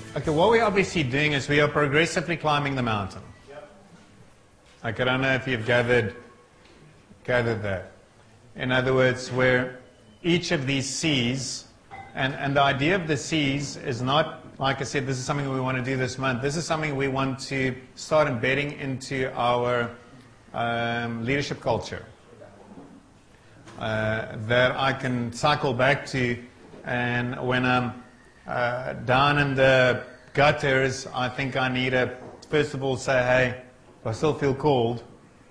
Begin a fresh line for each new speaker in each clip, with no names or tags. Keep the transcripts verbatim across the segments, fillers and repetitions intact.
Okay, what we're obviously doing is we are progressively climbing the mountain.
Yep.
Like, I don't know if you've gathered, gathered that. In other words, where each of these C's, and, and the idea of the C's is not, like I said, this is something we want to do this month. This is something we want to start embedding into our um, leadership culture. Uh, that I can cycle back to, and when I'm uh, down in the gutters, I think I need to, first of all, say, hey, I still feel cold.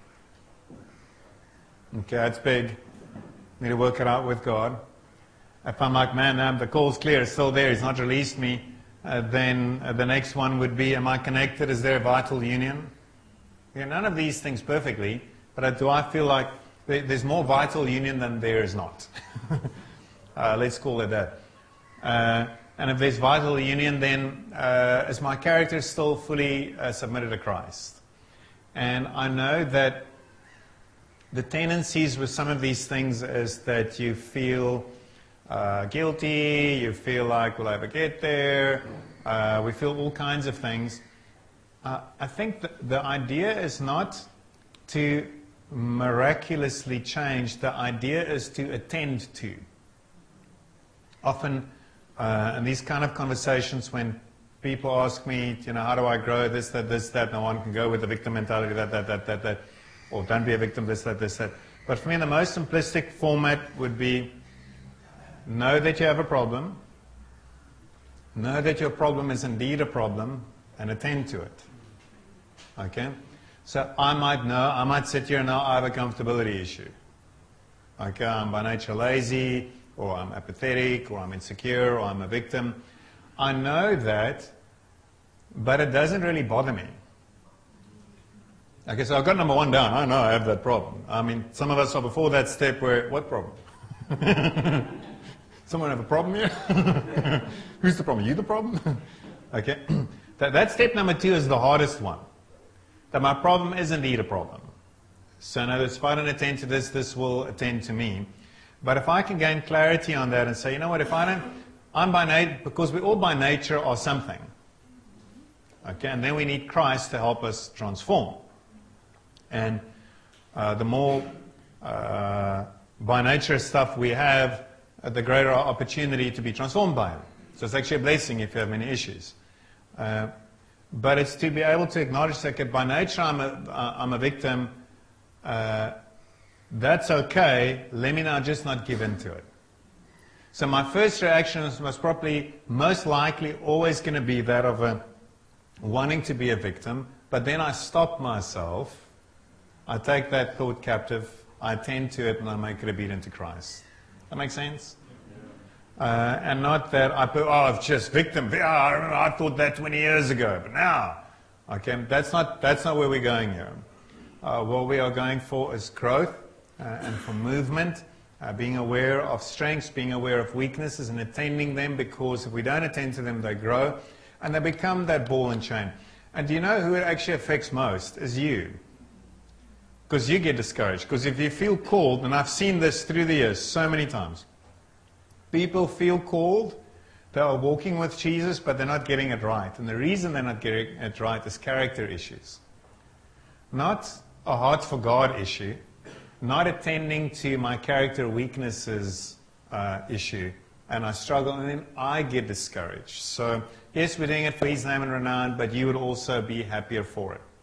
Okay, that's big. Need to work it out with God. If I'm like, man, um, the coal's clear, it's still there, He's not released me, uh, then uh, the next one would be, am I connected? Is there a vital union? Yeah, none of these things perfectly, but uh, do I feel like there, there's more vital union than there is not? uh, let's call it that. Uh, and if there's vital union, then uh, is my character still fully uh, submitted to Christ? And I know that the tendencies with some of these things is that you feel uh, guilty, you feel like, will I ever get there? Uh, we feel all kinds of things. Uh, I think the, the idea is not to miraculously change. The idea is to attend to. Often, uh, in these kind of conversations, when people ask me, you know, how do I grow this, that, this, that, no one can go with the victim mentality, that, that, that, that, that, or don't be a victim, this, that, this, that. But for me, the most simplistic format would be, know that you have a problem, know that your problem is indeed a problem, and attend to it. Okay? So I might know, I might sit here and know I have a comfortability issue. Okay, I'm by nature lazy, or I'm apathetic, or I'm insecure, or I'm a victim. I know that, but it doesn't really bother me. Okay, so I've got number one down. I know I have that problem. I mean, some of us are before that step where, what problem? Someone have a problem here? Who's the problem? You the problem? Okay. That, that step number two is the hardest one. That my problem is indeed a problem. So in other words, if I don't attend to this, this will attend to me. But if I can gain clarity on that and say, you know what, if I don't, I'm by nature, because we all by nature are something. Okay, and then we need Christ to help us transform. And uh, the more uh, by nature stuff we have, uh, the greater our opportunity to be transformed by Him. So it's actually a blessing if you have many issues. Uh, but it's to be able to acknowledge that by nature I'm a, uh, I'm a victim. Uh, that's okay. Let me now just not give in to it. So my first reaction is most probably, most likely, always going to be that of a wanting to be a victim. But then I stop myself. I take that thought captive, I attend to it, and I make it obedient to Christ. That makes sense? Uh, and not that I put, oh, it's just victim. Yeah, I remember I thought that twenty years ago, but now. Okay, that's not, that's not where we're going here. Uh, what we are going for is growth uh, and for movement, uh, being aware of strengths, being aware of weaknesses, and attending them, because if we don't attend to them, they grow, and they become that ball and chain. And do you know who it actually affects most? Is you. Because you get discouraged. Because if you feel called, and I've seen this through the years so many times, people feel called, they are walking with Jesus, but they're not getting it right. And the reason they're not getting it right is character issues. Not a heart for God issue, not attending to my character weaknesses uh, issue, and I struggle, and then I get discouraged. So, yes, we're doing it for His name and renown, but you would also be happier for it.